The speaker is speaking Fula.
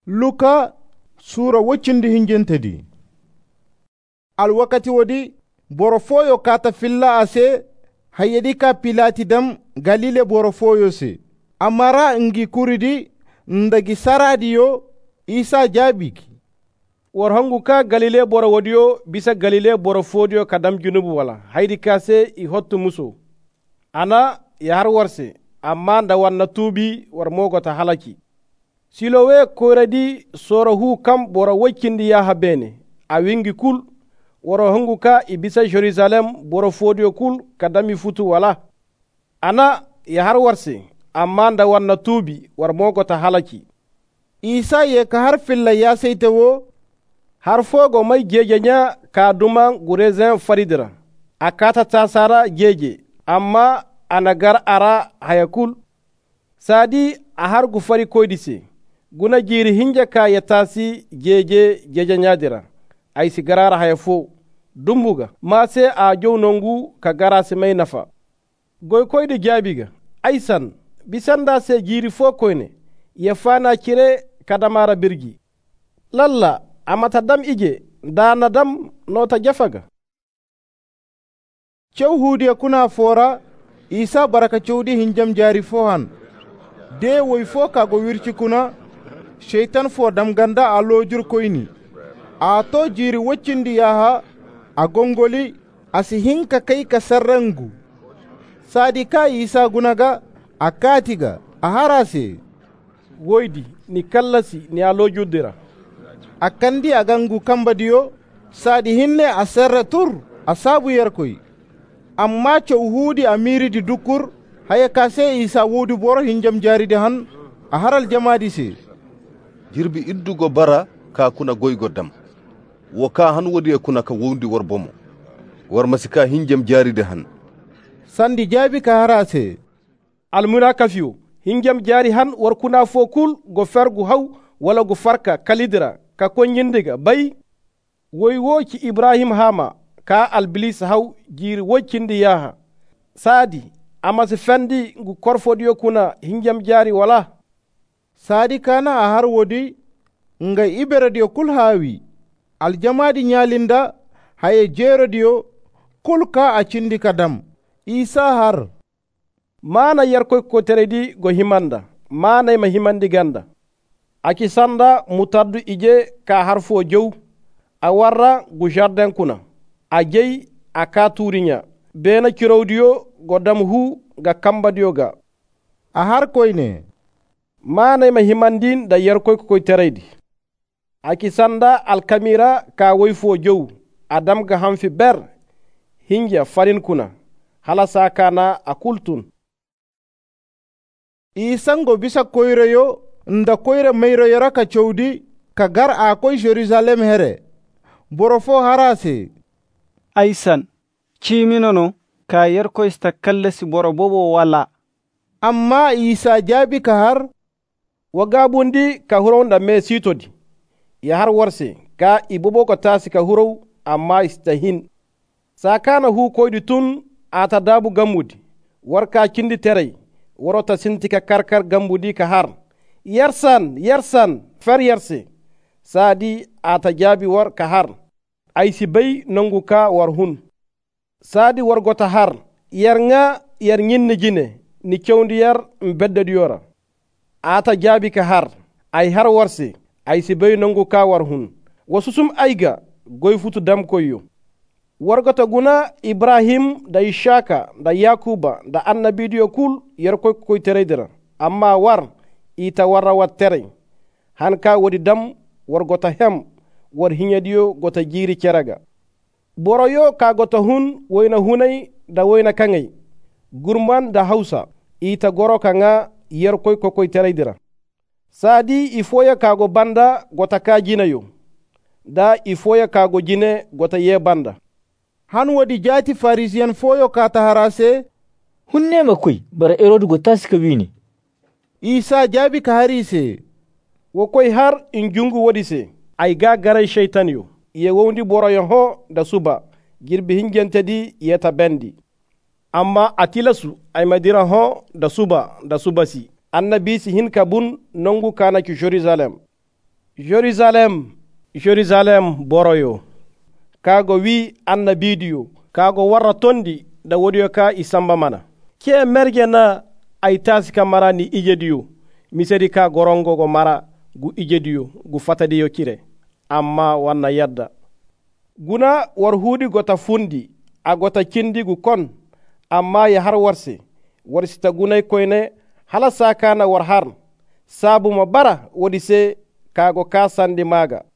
Luka sura waccindi hinjentedi. Alwakati wadi borofoyo kata filla ase hayedi ka pilati dam Galile borofoyo se. Amara ngi kuridi ndagi saradiyo Isa jabiki. War hangu ka Galile boro wadiyo bisa Galile boro fodiyo kadam junubu wala haydi kase I hottu muso. Ana ya har warse amma da wanna tubi war mogota halaki. Silowe koradi sorohu kam boro wakindi ya habene a wingi kul waro hangu ka ibisa Jerusalem boro fodiyo kul kadami futu wala. Ana ya har warse amma da wanna tubi war mogota halaki. Isa ye ka har filla ya saitawo har fogo mai jeje nya ka duman gurezen faridira akata tasara jeje amma anagar ara hayakul sadi a har gu fari koydise guna jiri hinja ka yatasi jeje nyadira ay si garara hayafo dumbuga ma se a jownongu ka garasi mai nafa goy koyde jabiga aysan bisanda se jiri fo koyne ya fana kire kadamara birgi lalla amata dam ije dana dam nota jafaga cewhude kuna fora Isa baraka cewdi hinjam jari fohan de woy fo kago wirci kuna sheitan fo dam ganda a lojur koyni a to jiri waccindi yaha a gongoli asi hinka kai ka sarrangu sadi ka Isa gunaga a katiga a harase woydi ni kallasi ni a lojudira a kandi a gangu kambadiyo sadi hinne a serre tur a sabu yerkoy amma cewhudi a miridi dukkur haya kase Isa wodi boro hinjam jaride han a haral jamadi se jirbi iddugo bara ka kuna goygo dam wo ka han wodi e kuna ka wondi wor bomo war masika hinjam jaride han sandi jabi ka harase almuna kafiyo hinjam jari han war kuna fo kul go fergu haw wala go farka kalidira ka konyindiga bay woy woci Ibrahim hama ka albilis haw jiri woccindi yaha sadi amasi fendi ngu korfodiyo kuna hinjam jari wala sadi kana a har wodi nga iberediyo kul hawi aljamadi nyalinda haye jerodiyo kul ka a cindi kadam Isa har mana yarkoy ko teredi go himanda mana ma himandi ganda aki sanda mutardu ije ka harfo jow a warra gu jardin kuna a jey a ka turinya bena kirowdiyo godam hu ga kambadiyo ga a har koyne mana ma himandin da yarkoy ko teredi aki sanda alkamira ka woyfo jow adam ga hamfi ber hinja farin kuna halasa kana a kultun Isango bisa koyreyo nda koyre mayro raka cewdi ka gar a koy Jerusalem here borofo harase aysan ciminono ka yer koysta kallasi boro bobo wala amma Isa jabi ka har wagabundi ka huronda me sitodi ya har warse ka ibobo ko tasi ka huro amma istahin sakana hu koydi tun ata dabu gamudi warka kindi terey warota sintika karkar gambudi ka har yersan fer yerse sadi ata jabi war ka har aysi bay nangu ka war hun sadi war gota har yerŋa yer nyinni jine ni cewndi yer mbedded yora ata jabi ka har ay har warse aysi bay nangu ka war hun wasusum ayga goy futu dam koyo wargota guna Ibrahim da Ishaka da Yakuba da annabidiyo kul yer koy teredira amma war ita warra wattere hanka wodi dam wargota hem war hinyadiyo gota jiri keraga boroyo ka gota hun woyna hunay da woyna kangay gurman da Hausa ita goro kanga yer koy teredira sadi ifoya kago banda gota ka jinayo da ifoya kago jine gota ye banda han wadi jati Farisian foyo kata harase hunne makoy bara erod go taska wini Isa jabi ka harise wo koy har injungu wadi se ay ga garay shaytan yo ye wondi boroyo ho da suba girbi hinjentedi yeta bendi amma atilasu ay madira ho da suba si annabi si hin kabun nongu kana ki Jerusalem Jerusalem, Jerusalem boroyo, kago wi annabidiyo, kago warra tondi da wodiyo ka isamba mana. Ke merge na ay tasi ka mara ni ijediyo, miseri ka gorongo go mara gu ijediyo, gu fatadiyo kire, amma wanna yadda. Guna war hudi gota fundi, a gota kindi gu kon, amma ya har warse, warsita gunay koyne hala sakana war harn, sabu ma bara wodi se kago ka sandi maga.